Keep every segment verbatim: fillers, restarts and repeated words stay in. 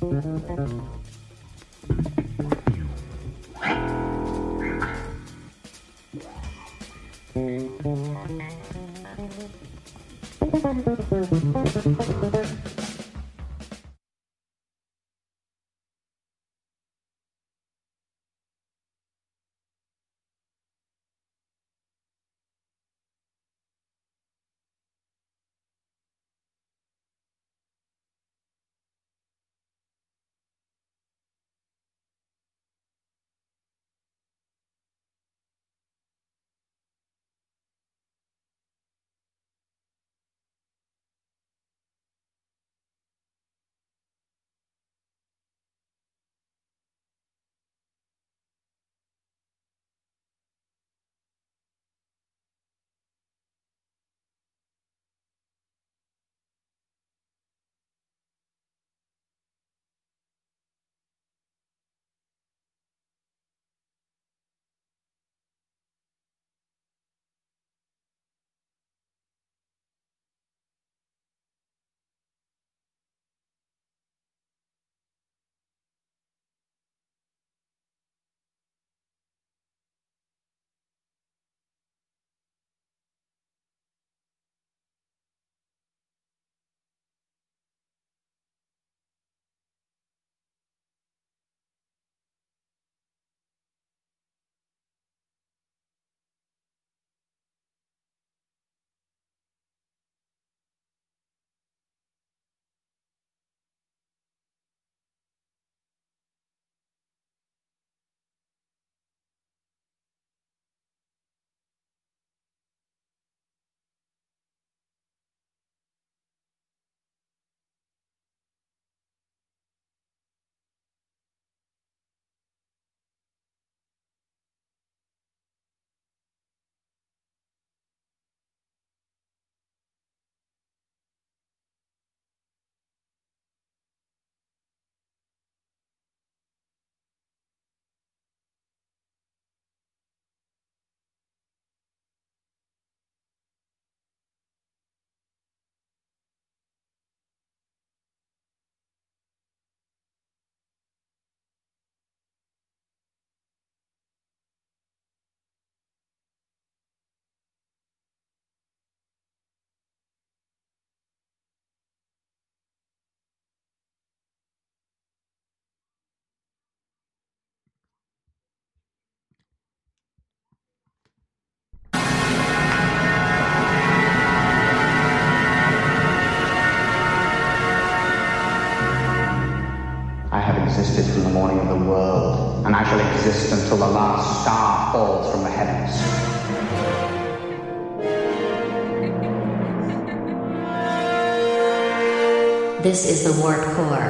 Existed from the morning of the world, and I shall exist until the last star falls from the heavens. This is the Warped Core.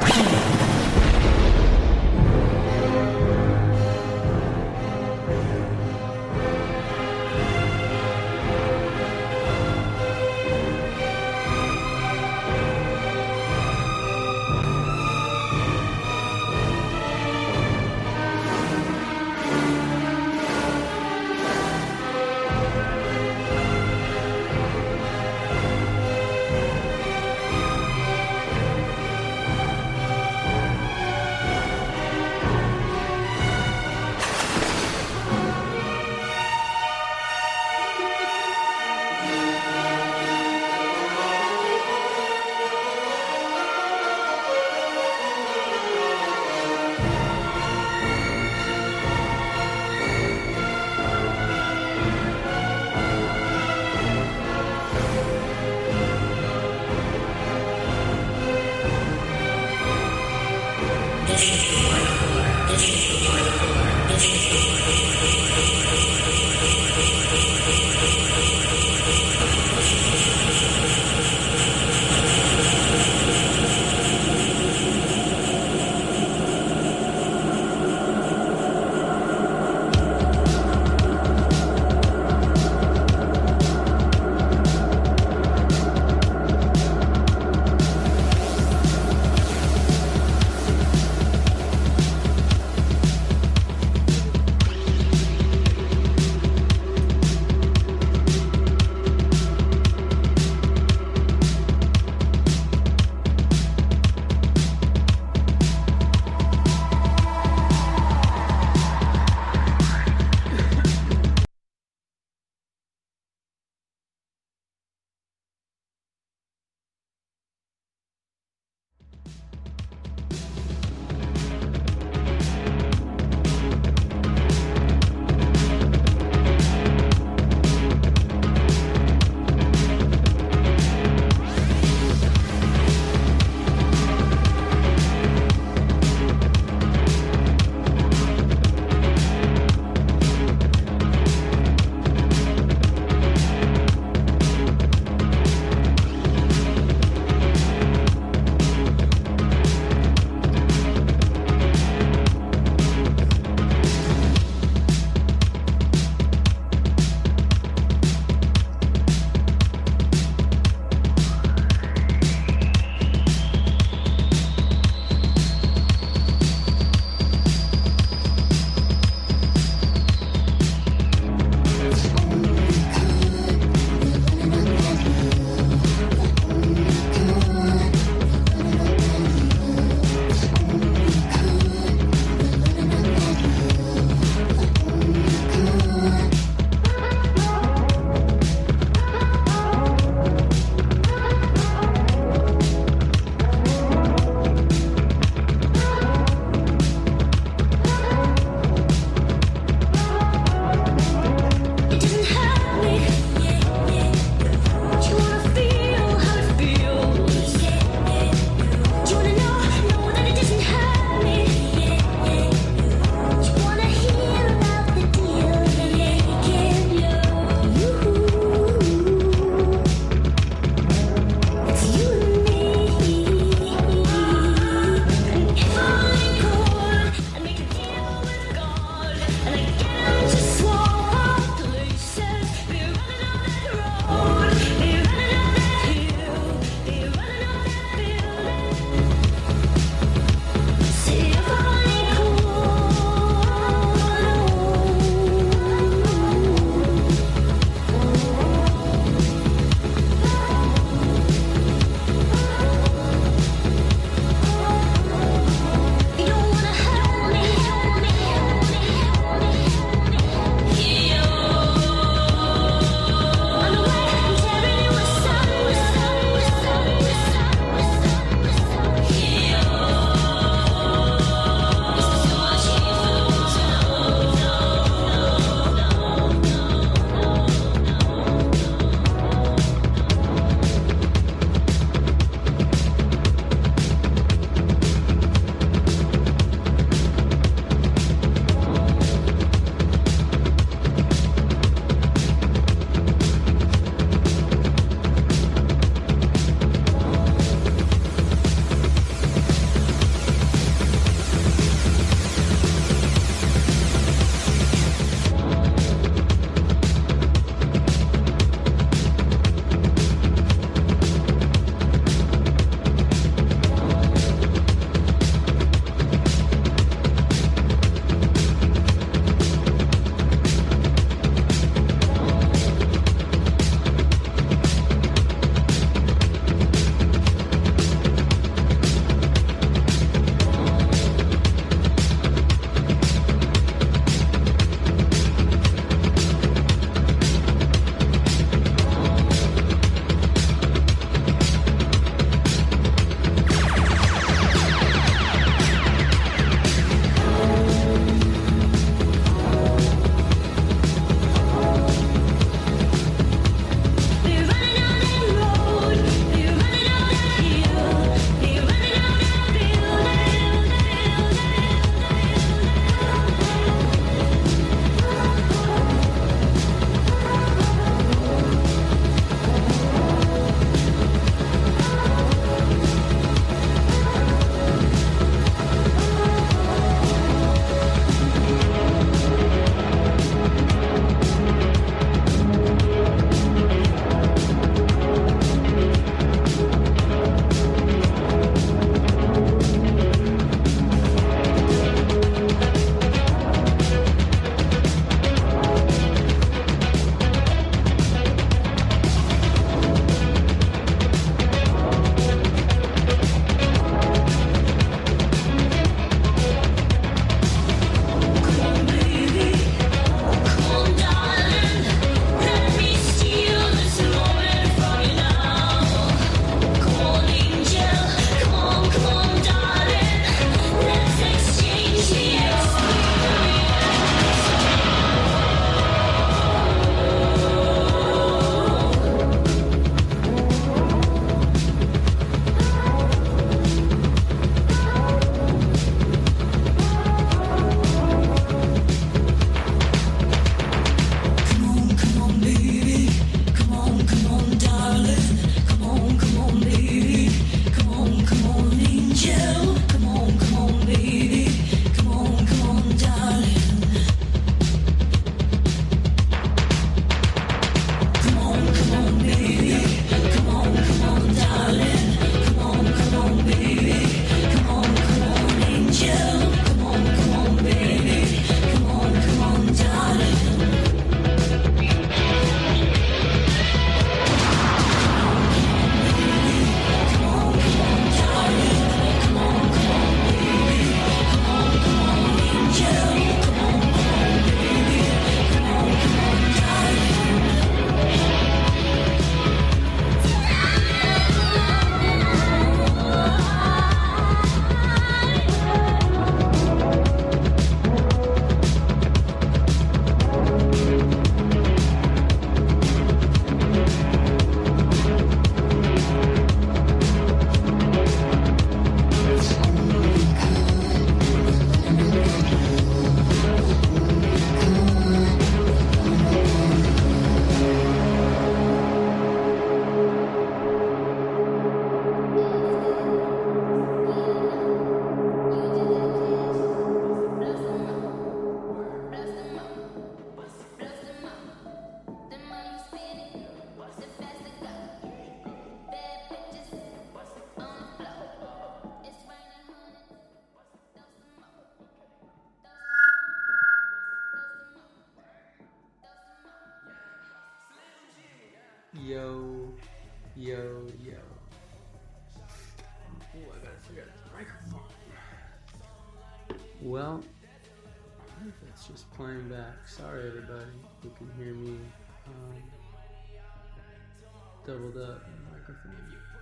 Well, it's just playing back. Sorry, everybody who can hear me um, doubled up in the microphone.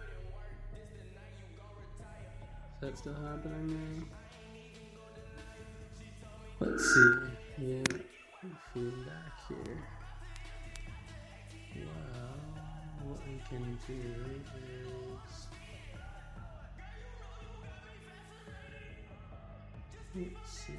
Is that still happening now? Let's see. Yeah, feedback here. Well, what we can do is, let's see.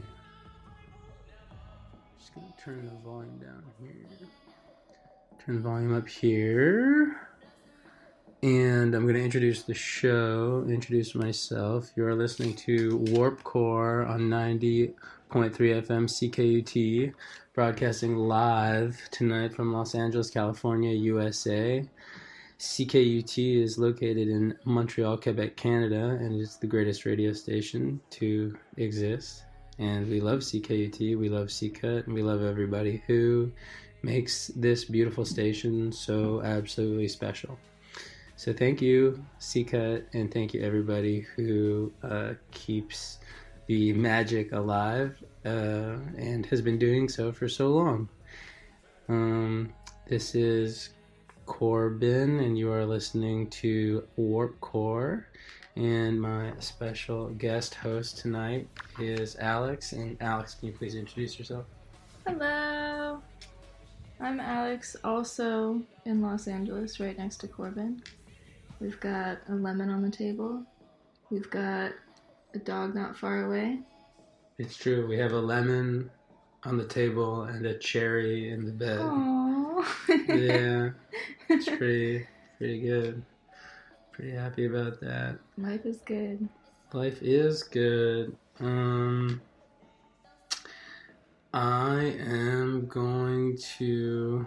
Just gonna turn the volume down here. Turn the volume up here. And I'm going to introduce the show, introduce myself. You are listening to Warp Core on ninety point three F M C K U T, broadcasting live tonight from Los Angeles, California, U S A. C K U T is located in Montreal, Quebec, Canada, and it's the greatest radio station to exist. And we love C K U T, we love C-Cut, and we love everybody who makes this beautiful station so absolutely special. So thank you, C-Cut, and thank you everybody who uh, keeps the magic alive uh, and has been doing so for so long. Um, this is Corbin, and you are listening to Warp Core, and my special guest host tonight is Alex. And Alex, can you please introduce yourself? Hello, I'm Alex, also in Los Angeles, right next to Corbin. We've got a lemon on the table. We've got a dog not far away. It's true. We have a lemon on the table and a cherry in the bed. Aww. Yeah, it's pretty, pretty good. Pretty happy about that. Life is good. Life is good. Um, I am going to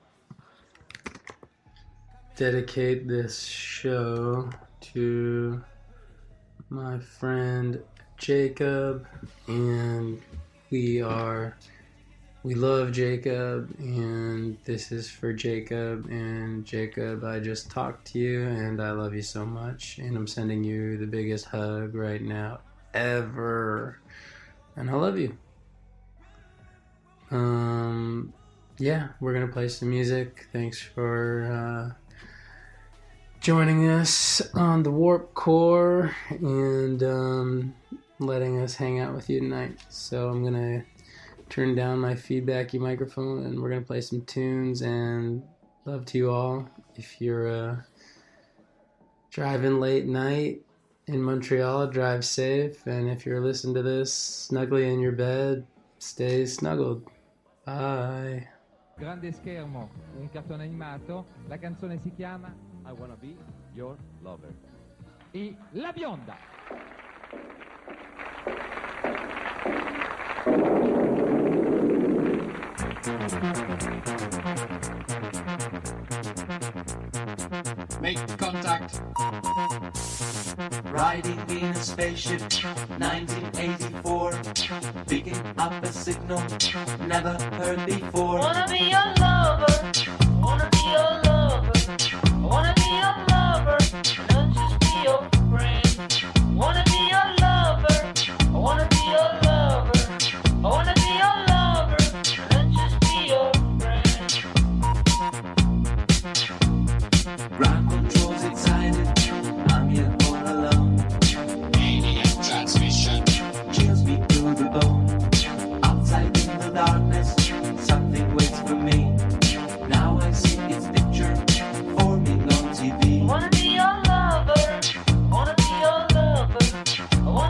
dedicate this show to my friend Jacob, and we are we love Jacob, and this is for Jacob. And Jacob, I just talked to you and I love you so much, and I'm sending you the biggest hug right now ever, and I love you. Um yeah, we're gonna play some music. Thanks for uh joining us on the Warp Core and um, letting us hang out with you tonight. So I'm going to turn down my feedbacky microphone and we're going to play some tunes, and love to you all. If you're uh, driving late night in Montreal, drive safe. And if you're listening to this snugly in your bed, stay snuggled. Bye. Grande schermo, un cartone animato, la canzone si chiama I Wanna Be Your Lover. E La Bionda. Make contact. Riding in a spaceship, nineteen eighty-four. Picking up a signal, never heard before. Wanna be your lover, wanna be your lover, wanna be your lover, not just be your friend. Wanna be your lover, I wanna be your lover, I wanna be your lover, not just be your friend. Ground controls excited, I'm here all alone. Alien transmission chills me to the bone. Outside in the darkness, something waits for me. Now I see its picture forming on T V. I wanna be your lover, I wanna be your lover, I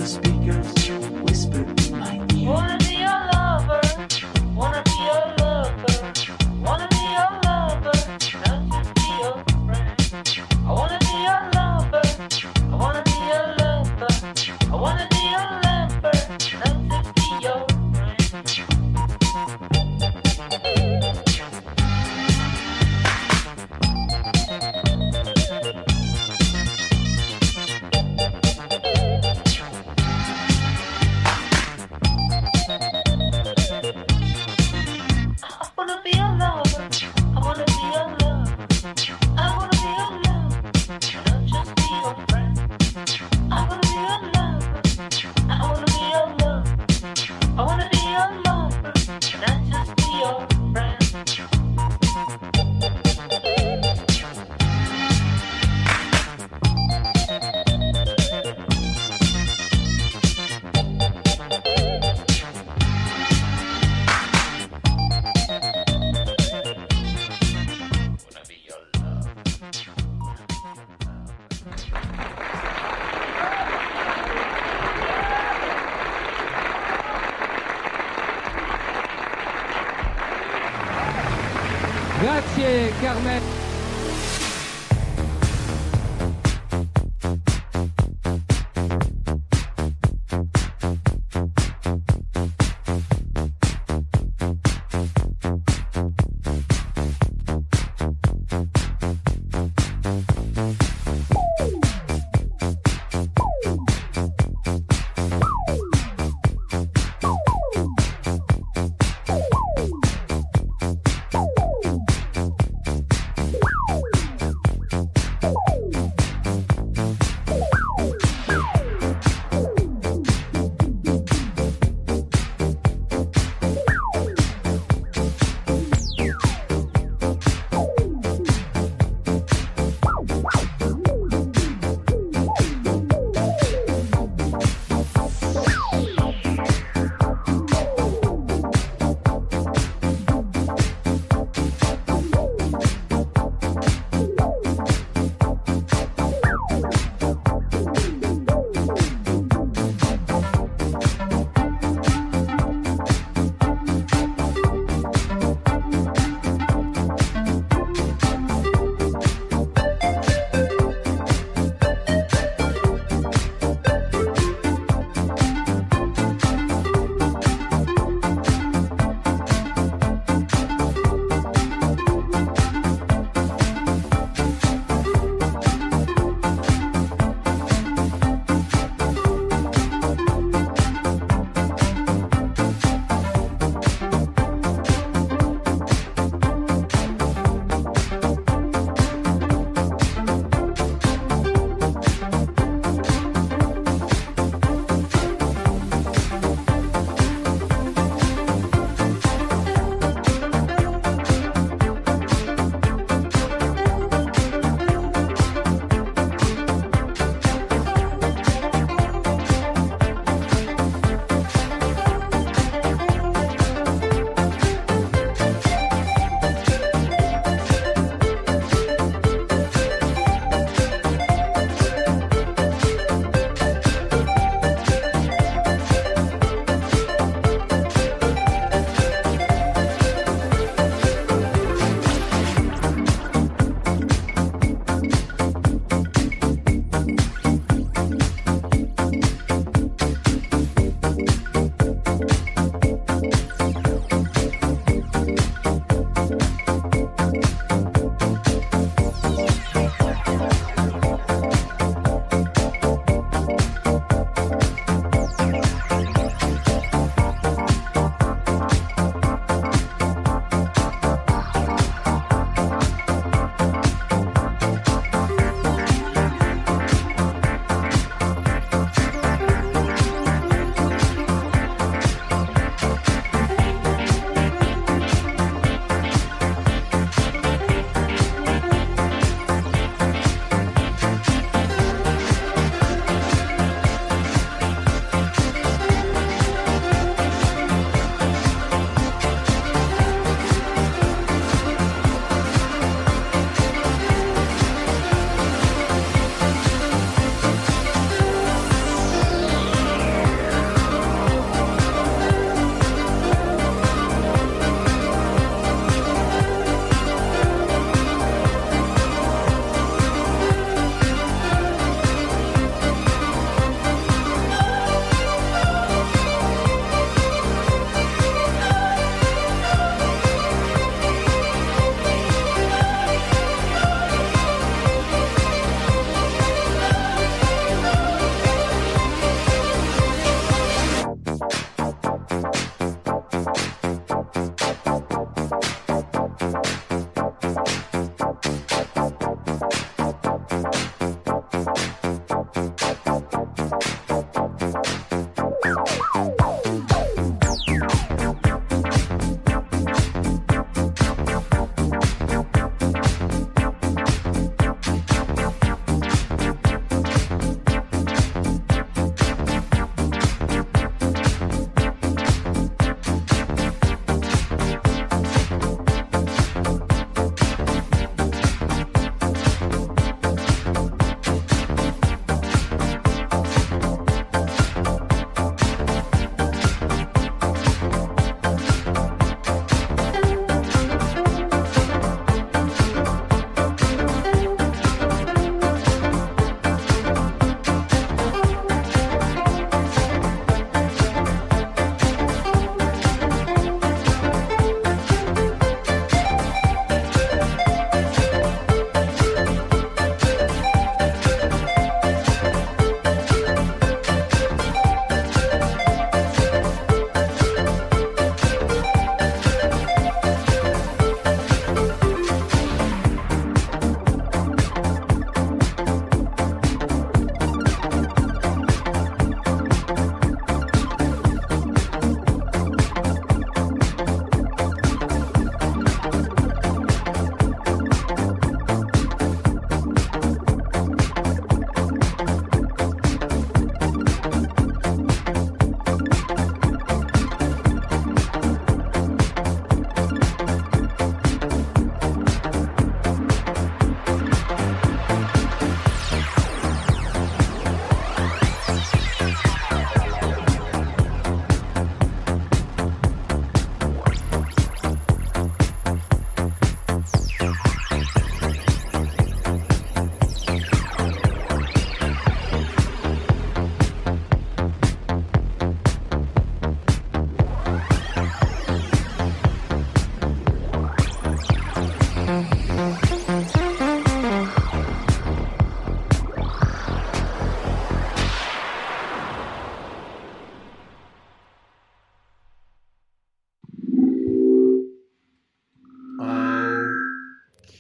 the speakers whispered in my ear. Wanna be your lover, wanna be your lover, wanna be your lover, not just be your friend. I wanna be your lover, I wanna be your lover, I wanna be your lover, not just be your I wanna be your lover, I wanna be your lover, I wanna be your lover, not just be your friend. I wanna be your lover, I wanna be your lover, I wanna be your lover, not just be your friend. Wanna be your lover. Grazie Carmen.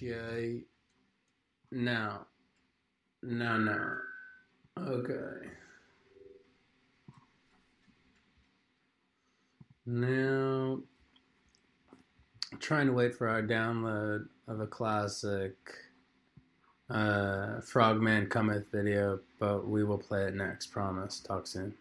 Okay. Now. Now, now. Okay. Now, trying to wait for our download of a classic uh, Frogman Cometh video, but we will play it next. Promise. Talk soon.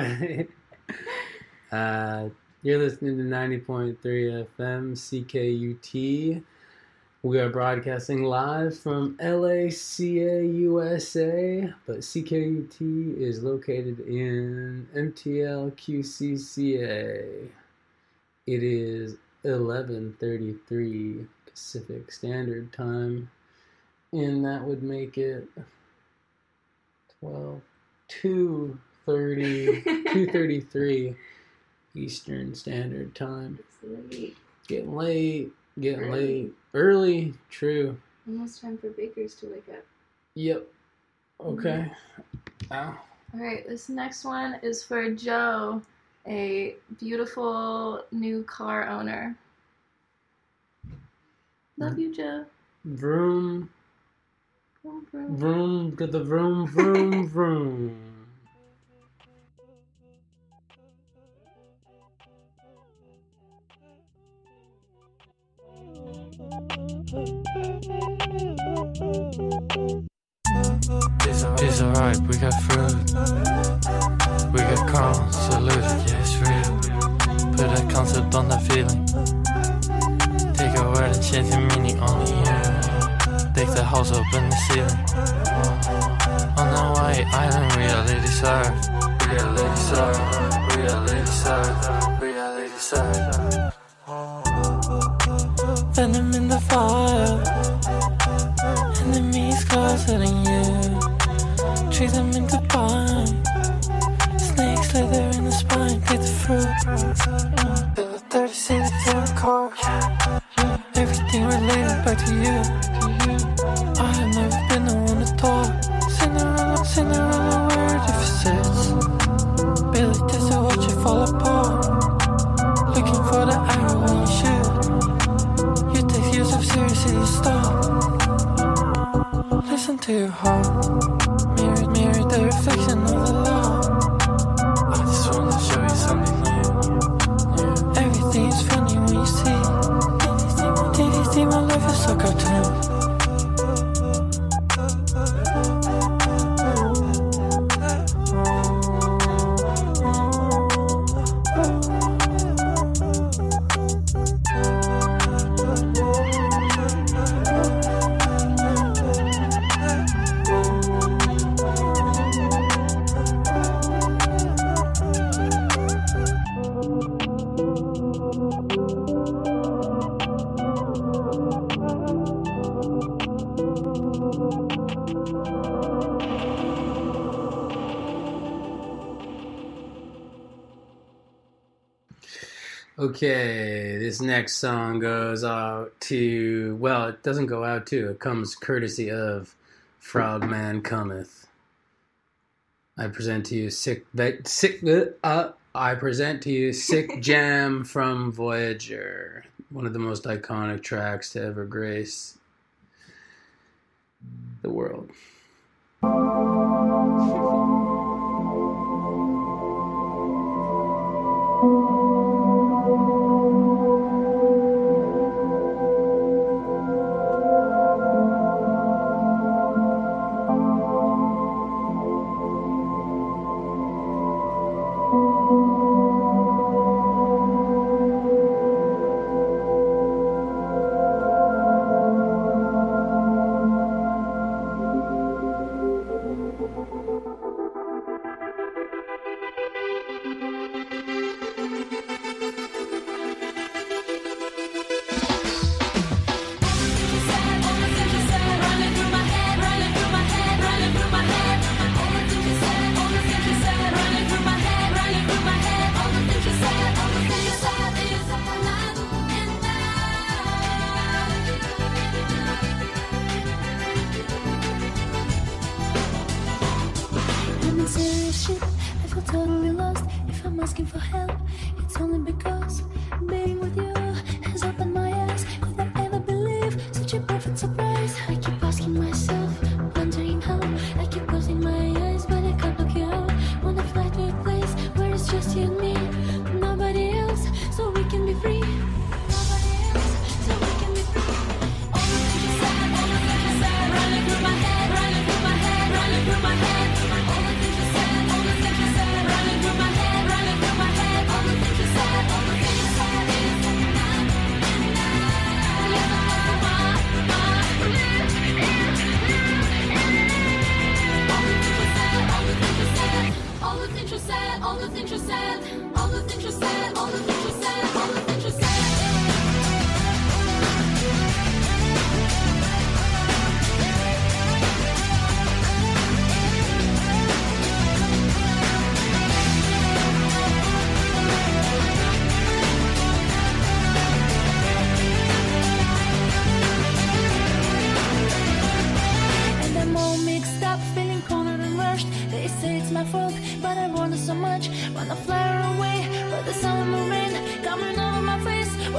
right. Uh, you're listening to ninety point three F M C K U T. We are broadcasting live from L A C A, U S A, but C K U T is located in M T L Q C C A. It is eleven thirty-three Pacific Standard Time, and that would make it twelve, two thirty, two thirty-three Eastern Standard Time. It's late. Getting late, getting Early. late. Early, true. Almost time for bakers to wake up. Yep. Okay. Ow. Alright, this next one is for Joe, a beautiful new car owner. Love you, Joe. Vroom, Vroom, vroom. vroom, get the vroom, vroom, vroom. It's, it's alright, we got fruit. We got calm, salute, yeah, it's real. Put a concept on that feeling. Take a word and change the meaning only you. Take the house up in the ceiling. On the white island, reality serve. Reality serve, reality serve, reality serve. Venom in the fire. Enemies closer than you. Treat them into pine. Snakes slither in the spine. Take the fruit. Feel the dirty city in the car. Everything related back to you. I have never been the one to talk. Cinderella, Cinderella, where if it sits. Barely just to watch it fall apart. Looking for the arrow when you shoot. You take yourself seriously, you stop. Listen to your heart. Mirror, mirror the reflection of the law. I just wanna show you something new. Everything is funny when you see. Did you see my life is a cartoon? Okay, this next song goes out to, well, it doesn't go out to, it comes courtesy of Frogman Cometh. I present to you Sick, sick uh, I present to you Sick Jam from Voyager, one of the most iconic tracks to ever grace the world. Running through my head, all the things you said, all the things you said, running through my head.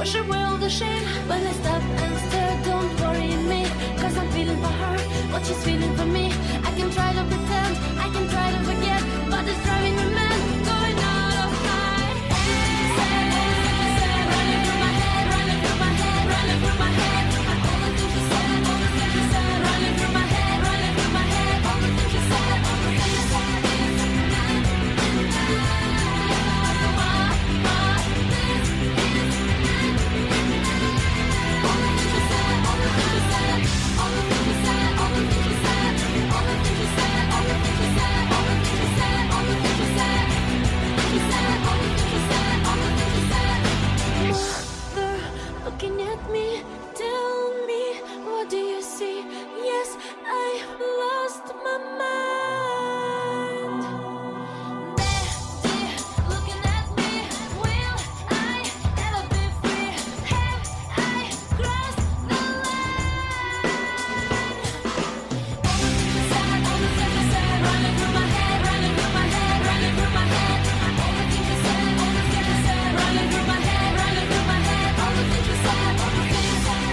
wash away all the shame. When I stop and stare, don't worry me, cause I'm feeling for her what she's feeling for me. I can try to pretend, I can try to forget, but it's driving me mad, going out of my head. Running through my head, running through my head, running through my head. All the things she said, all the things she said, running through my head, running through my head. All the things she said, all the things she said. Looking at me, tell me, what do you see? Yes, I've lost my mind. Daddy, looking at me, will I ever be free? Have I crossed the line? All the things you said, all the things you said, running through my head, running through my head, running through my head. All the things you said, all the things you said, running through my head, running through my head. All the things you said, all the things you said.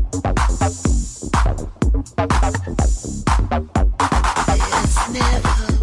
It's never